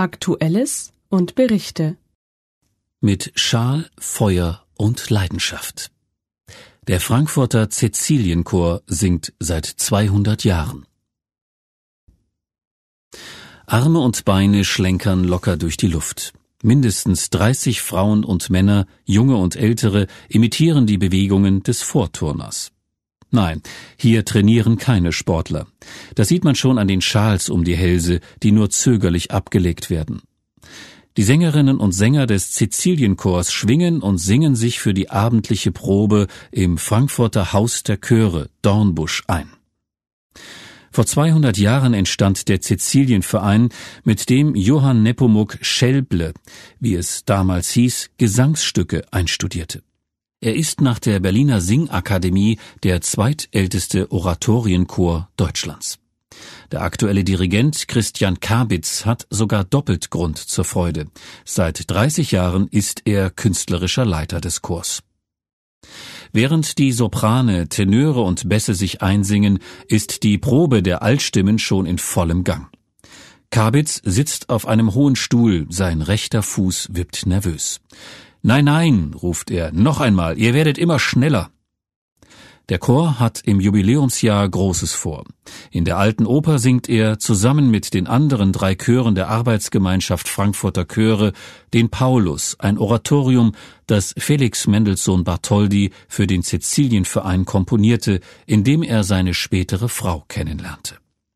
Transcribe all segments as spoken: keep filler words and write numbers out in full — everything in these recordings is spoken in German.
Aktuelles und Berichte. Mit Schal, Feuer und Leidenschaft. Der Frankfurter Cäcilienchor singt seit zweihundert Jahren. Arme und Beine schlenkern locker durch die Luft. Mindestens dreißig Frauen und Männer, junge und ältere, imitieren die Bewegungen des Vorturners. Nein, hier trainieren keine Sportler. Das sieht man schon an den Schals um die Hälse, die nur zögerlich abgelegt werden. Die Sängerinnen und Sänger des Cäcilienchors schwingen und singen sich für die abendliche Probe im Frankfurter Haus der Chöre, Dornbusch, ein. Vor zweihundert Jahren entstand der Cäcilienverein, mit dem Johann Nepomuk Schelble, wie es damals hieß, Gesangsstücke einstudierte. Er ist nach der Berliner Singakademie der zweitälteste Oratorienchor Deutschlands. Der aktuelle Dirigent Christian Kabitz hat sogar doppelt Grund zur Freude. Seit dreißig Jahren ist er künstlerischer Leiter des Chors. Während die Soprane, Tenöre und Bässe sich einsingen, ist die Probe der Altstimmen schon in vollem Gang. Kabitz sitzt auf einem hohen Stuhl, sein rechter Fuß wippt nervös. »Nein, nein«, ruft er, »noch einmal, ihr werdet immer schneller.« Der Chor hat im Jubiläumsjahr Großes vor. In der Alten Oper singt er zusammen mit den anderen drei Chören der Arbeitsgemeinschaft Frankfurter Chöre den Paulus, ein Oratorium, das Felix Mendelssohn Bartholdy für den Cäcilienverein komponierte, in dem er seine spätere Frau kennenlernte.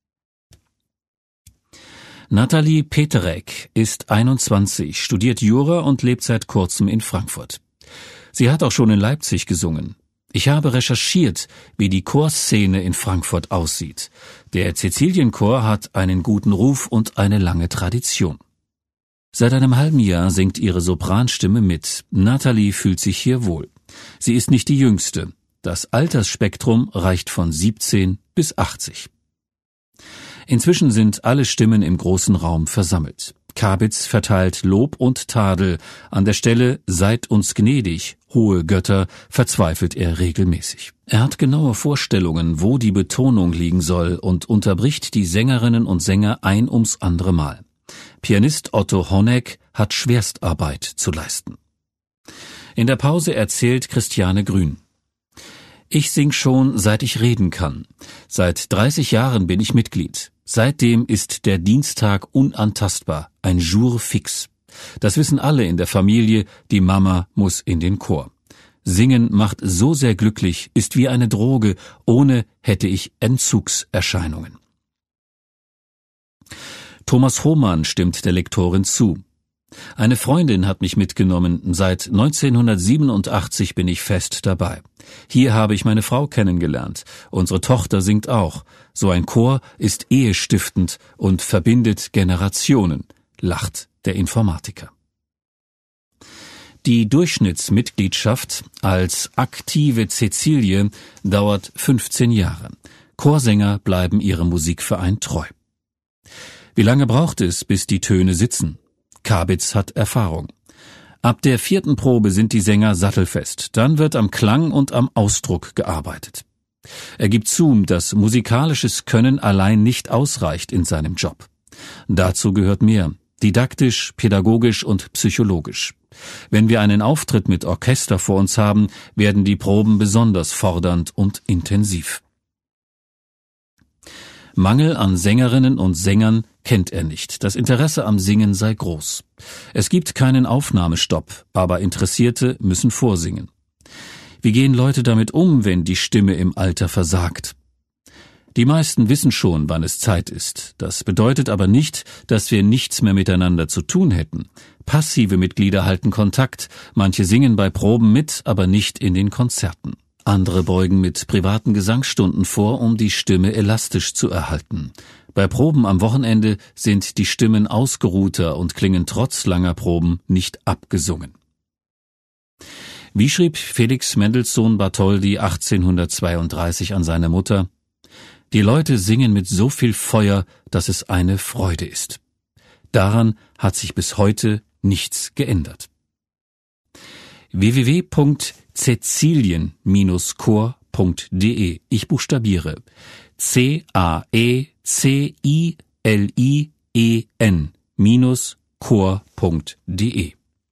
Nathalie Peterek ist einundzwanzig, studiert Jura und lebt seit kurzem in Frankfurt. Sie hat auch schon in Leipzig gesungen. Ich habe recherchiert, wie die Chorszene in Frankfurt aussieht. Der Cäcilienchor hat einen guten Ruf und eine lange Tradition. Seit einem halben Jahr singt ihre Sopranstimme mit. Nathalie fühlt sich hier wohl. Sie ist nicht die Jüngste. Das Altersspektrum reicht von siebzehn bis achtzig. Inzwischen sind alle Stimmen im großen Raum versammelt. Kabitz verteilt Lob und Tadel. An der Stelle »Seid uns gnädig, hohe Götter« verzweifelt er regelmäßig. Er hat genaue Vorstellungen, wo die Betonung liegen soll und unterbricht die Sängerinnen und Sänger ein ums andere Mal. Pianist Otto Honeck hat Schwerstarbeit zu leisten. In der Pause erzählt Christiane Grün: »Ich sing schon, seit ich reden kann. Seit dreißig Jahren bin ich Mitglied. Seitdem ist der Dienstag unantastbar, ein Jour fix. Das wissen alle in der Familie, die Mama muss in den Chor. Singen macht so sehr glücklich, ist wie eine Droge, ohne hätte ich Entzugserscheinungen.« Thomas Hohmann stimmt der Lektorin zu. »Eine Freundin hat mich mitgenommen. Seit neunzehnhundertsiebenundachtzig bin ich fest dabei. Hier habe ich meine Frau kennengelernt. Unsere Tochter singt auch. So ein Chor ist ehestiftend und verbindet Generationen«, lacht der Informatiker. Die Durchschnittsmitgliedschaft als aktive Cäcilie dauert fünfzehn Jahre. Chorsänger bleiben ihrem Musikverein treu. Wie lange braucht es, bis die Töne sitzen? Kabitz hat Erfahrung. Ab der vierten Probe sind die Sänger sattelfest. Dann wird am Klang und am Ausdruck gearbeitet. Er gibt zu, dass musikalisches Können allein nicht ausreicht in seinem Job. Dazu gehört mehr: didaktisch, pädagogisch und psychologisch. Wenn wir einen Auftritt mit Orchester vor uns haben, werden die Proben besonders fordernd und intensiv. Mangel an Sängerinnen und Sängern kennt er nicht. Das Interesse am Singen sei groß. Es gibt keinen Aufnahmestopp, aber Interessierte müssen vorsingen. Wie gehen Leute damit um, wenn die Stimme im Alter versagt? Die meisten wissen schon, wann es Zeit ist. Das bedeutet aber nicht, dass wir nichts mehr miteinander zu tun hätten. Passive Mitglieder halten Kontakt, manche singen bei Proben mit, aber nicht in den Konzerten. Andere beugen mit privaten Gesangsstunden vor, um die Stimme elastisch zu erhalten. Bei Proben am Wochenende sind die Stimmen ausgeruhter und klingen trotz langer Proben nicht abgesungen. Wie schrieb Felix Mendelssohn Bartholdy achtzehnhundertzweiunddreißig an seine Mutter: »Die Leute singen mit so viel Feuer, dass es eine Freude ist.« Daran hat sich bis heute nichts geändert. w w w punkt cäcilien chor punkt de. Ich buchstabiere C A E C I L I E N Bindestrich chor punkt de.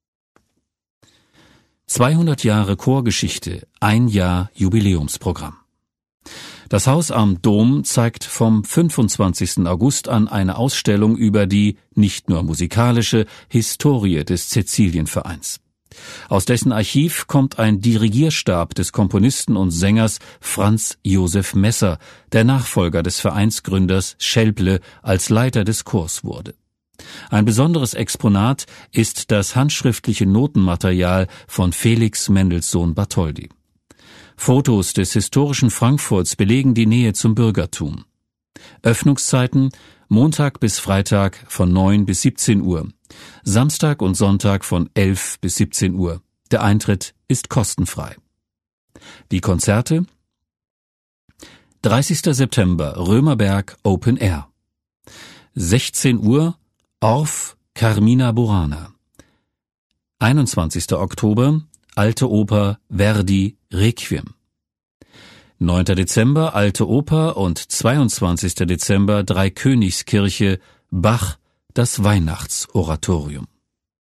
zweihundert Jahre Chorgeschichte, ein Jahr Jubiläumsprogramm. Das Haus am Dom zeigt vom fünfundzwanzigsten August an eine Ausstellung über die nicht nur musikalische Historie des Cäcilienvereins. Aus dessen Archiv kommt ein Dirigierstab des Komponisten und Sängers Franz Josef Messer, der Nachfolger des Vereinsgründers Schelble als Leiter des Chors wurde. Ein besonderes Exponat ist das handschriftliche Notenmaterial von Felix Mendelssohn Bartholdy. Fotos des historischen Frankfurts belegen die Nähe zum Bürgertum. Öffnungszeiten Montag bis Freitag von neun bis siebzehn Uhr, Samstag und Sonntag von elf bis siebzehn Uhr. Der Eintritt ist kostenfrei. Die Konzerte: dreißigster September Römerberg Open Air, sechzehn Uhr Orff Carmina Burana, einundzwanzigster Oktober Alte Oper Verdi Requiem, neunter Dezember Alte Oper und zweiundzwanzigster Dezember Dreikönigskirche Bach das Weihnachtsoratorium.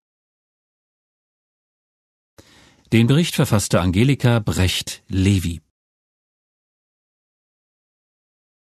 Den Bericht verfasste Angelika Brecht-Levi.